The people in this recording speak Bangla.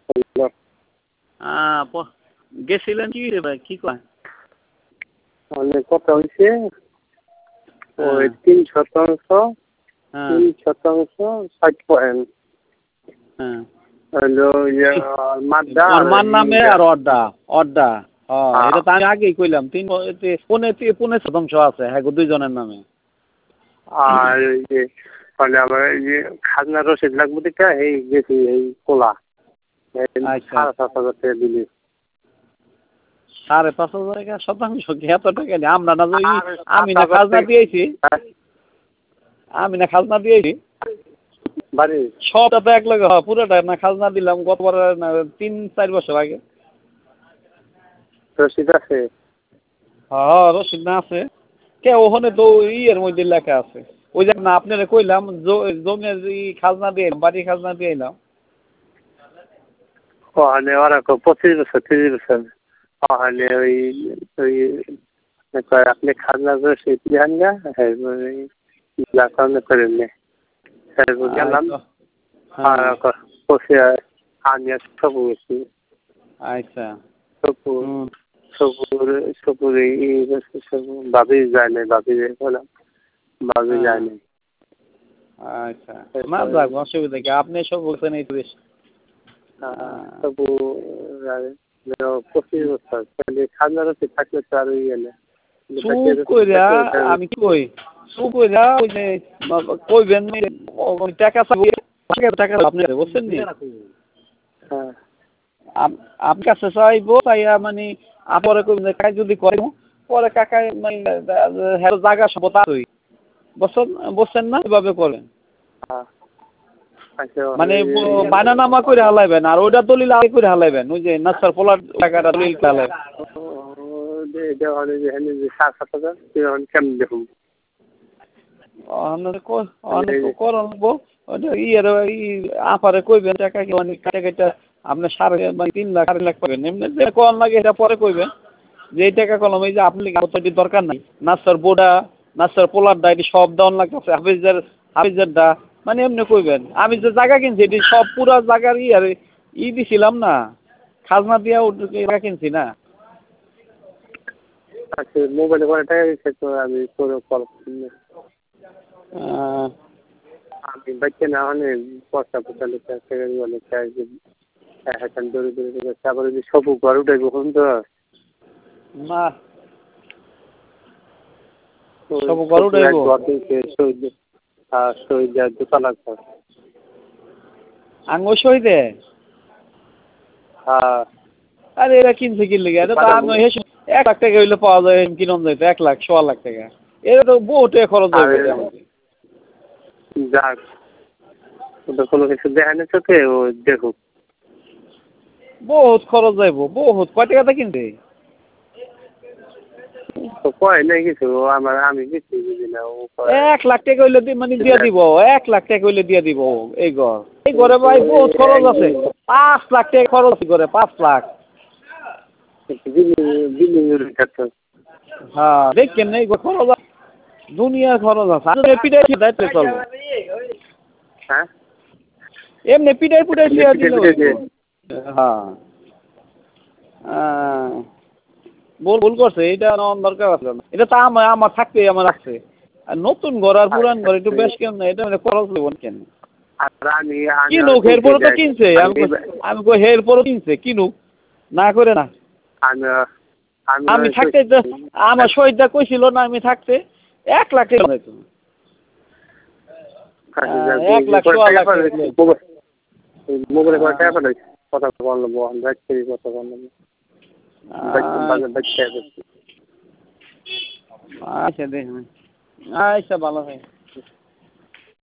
গেছিলেন কি রে ভাই, কি কয়? অনেক কথা হয়েছে ওই 3% 60 পয়েন্ট ওর নামে আর অড্ডা এটা তো আমি আগেই কইলাম 3.5% আছে হ্যাঁ দুইজনের নামে। আর ওই যে মানে আমার এই যে খাজনা রসিদ লাগবে দেখা এই গেছি এই কোলা 5,500 টাকা দিলি। 5,500 টাকা শতাংশ কি এত টাকা নেই? আমরা না আমি না খাজনা দিয়েছি, সবটা তো এক লগে পুরোটা না খাজনা দিলাম গতবার 3-4 বছর আগে। রসিদ আছে? হ্যাঁ রসিদ না আছে কে ওখানে তো ইয়ের মধ্যে লেখা আছে। ওই যে না আপনারা কইলাম জমির খাজনা দিয়ে বাড়ি খাজনা দিয়ে এলাম। ওখানে ওরা 25 বছর 30 বছর ওখানে ওই ওই আপনি খাজনা রসিদ দেন না হ্যাঁ করেন না গেলাম আমি সব গেছি। আচ্ছা সপুরে ভাবি যায় নাই, ভাবি বললাম ভাবি যায় নাই। আচ্ছা না যাক অসুবিধা কি, আপনি সব বলছেন এই তো বেশ। সবু 25 বছর খাজনা রসিদ থাকলে তো আর ইয়ে না। আমি কি কই চুপ কইরা ওই যে কইবেন টাকা আপনি বুঝছেন নি আপনার কাছে চাইবো চাইয়া মানে আপরে কইবেন কাজ যদি করে পরে কাকা মানে জায়গা সম্পদ আছে বুঝছেন না এভাবে করেন মানে বানানামা করে হালাইবেন আর ওইটা দলিল আগে করে হালাইবেন। ওই যে নাসার পোলার টাকাটা দলিল হালাইবেন। আপারে কইবেন টাকা কি অনেক টাকা আপনার 3.5 লাখ 4 লাখ পাবেন এমনি কম লাগে এটা পরে কইবেন যে এই টাকা কলম এই যে আপনি দরকার নাই নাসার বোর্ডা নাসার পোলার দা এটি সব দেওয়ান লাগতেছে হাফিজের দা মানে এমনি কইবেন আমি যে জায়গা কিনছি এটি সব পুরা জায়গার আর দিছিলাম না খাজনা দিয়া জায়গা কিনছি না। আচ্ছা মোবাইলে করে টাকা দিচ্ছে তো আমি করে কল আমি বাচ্চা না অনেক পয়সা লিখে এখন দৌড়ে দৌড়ে তারপরে যে সব ঘর উঠে কখন তো না সব ঘর উঠে শহীদ দোতলা আঙ্গো শহীদে হ্যাঁ আরে এরা কিনছে কিনলে গিয়ে 1 লাখ টাকা হইলে পাওয়া যায় কিনন যাইতো 1 লাখ 1.25 লাখ টাকা এটা তো বহুত খরচ হবে। যাক ওটা কোনো কিছু দেখা নেই চোখে ও দেখুক বহুত খরচ যাইব বহুত কয় টাকাতে কিনবে কয় নাই কিছু আমার আমি কিছু বুঝি না 1 লাখ টাকা হইলে মানে দিয়ে দিব 1 লাখ টাকা হইলে দিয়ে দিব এই ঘরে ভাই বহুত খরচ আছে 5 লাখ টাকা খরচ করে 5 লাখ হ্যাঁ দেখেন এই খরচ দুনিয়ার খরচ আছে পিটাই দায়িত্ব চলবে হ্যাঁ এমনি পিটাই দিল হ্যাঁ ভুল করছে এটা দরকার আছে এটা তো আমার থাকতেই আমার রাখছে আর নতুন ঘর আর পুরান ঘর একটু বেশ কেন না এটা খরচ দেবেন কেন কিনুক এরপরে তো কিনছে আমি কই এরপরে কিনছে কিনুক না করে না আমি থাকতে আমার শহীদটা কইছিল না আমি থাকতে 1 লাখ টাকা হইতো 1 লাখ 1.5 লাখ মোবাইলে করে টাকা পাঠাই কথা বলবো কথা বলবো আচ্ছা দেখুন আচ্ছা ভালো হয়।